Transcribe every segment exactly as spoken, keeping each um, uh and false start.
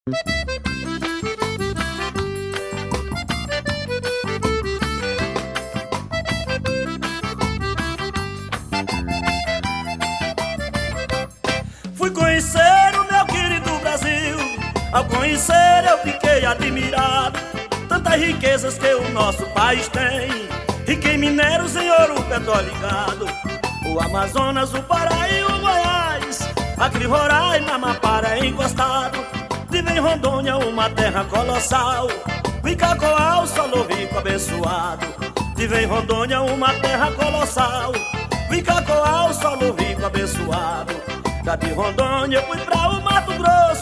Fui conhecer o meu querido Brasil. Ao conhecer eu fiquei admirado. Tantas riquezas que o nosso país tem, rica em minérios, em ouro, petróleo e gado. O Amazonas, o Pará e o Goiás, Acre, Roraima, Amapá é encostado. Vive em Rondônia uma terra colossal, Vicacoal, solo rico abençoado. Vive em Rondônia uma terra colossal, Vicacoal, solo rico abençoado. Já de Rondônia eu fui pra o Mato Grosso,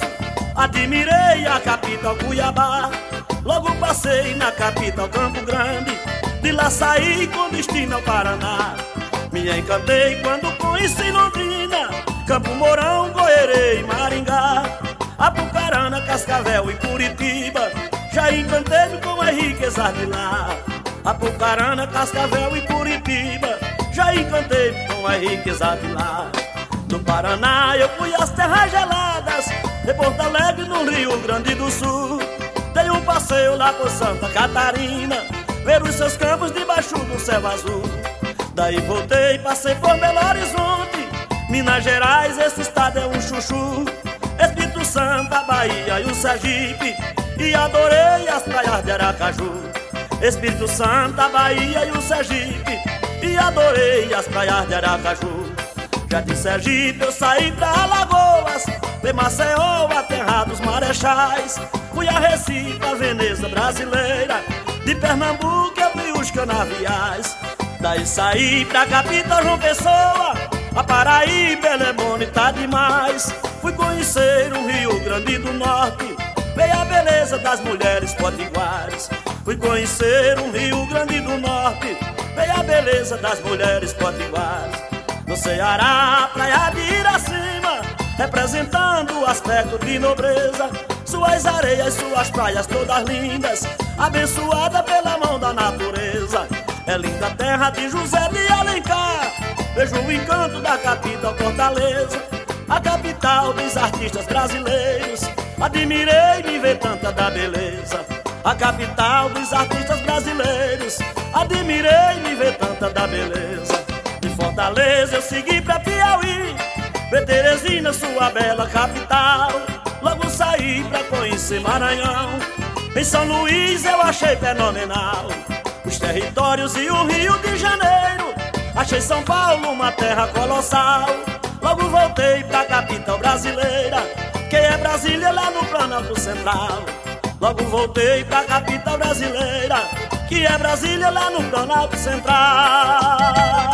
admirei a capital Cuiabá. Logo passei na capital Campo Grande, de lá saí com destino ao Paraná. Me encantei quando conheci Londrina, Campo Mourão, Goerê e Maringá. Apucarana, Cascavel e Curitiba, já encantei-me com as riquezas de lá. Apucarana, Cascavel e Curitiba, já encantei-me com as riquezas de lá. No Paraná eu fui às terras geladas, de Porto Alegre no Rio Grande do Sul. Dei um passeio lá por Santa Catarina, ver os seus campos debaixo do céu azul. Daí voltei, passei por Belo Horizonte, Minas Gerais, esse estado é um chuchu. Espírito Santo, a Bahia e o Sergipe, e adorei as praias de Aracaju. Espírito Santo, a Bahia e o Sergipe, e adorei as praias de Aracaju. Já de Sergipe eu saí pra Alagoas, de Maceió, a terra dos marechais. Fui a Recife, a Veneza brasileira, de Pernambuco eu vi os canaviais. Daí saí pra capital João Pessoa, a Paraíba ela é bonita demais. Fui conhecer o Rio Grande do Norte, ver a beleza das mulheres potiguares. Fui conhecer o Rio Grande do Norte, ver a beleza das mulheres potiguares. No Ceará, praia de Iracema, representando o aspecto de nobreza. Suas areias, suas praias todas lindas, abençoada pela mão da natureza. É linda a terra de José de Alencar, vejo o encanto da capital Fortaleza, a capital dos artistas brasileiros. Admirei me ver tanta da beleza, a capital dos artistas brasileiros. Admirei me ver tanta da beleza. De Fortaleza eu segui pra Piauí, ver Teresina, sua bela capital. Logo saí pra conhecer Maranhão, em São Luís eu achei fenomenal os territórios e o Rio de Janeiro. Achei São Paulo uma terra colossal. Logo voltei pra capital brasileira, que é Brasília lá no Planalto Central. Logo voltei pra capital brasileira, que é Brasília lá no Planalto Central.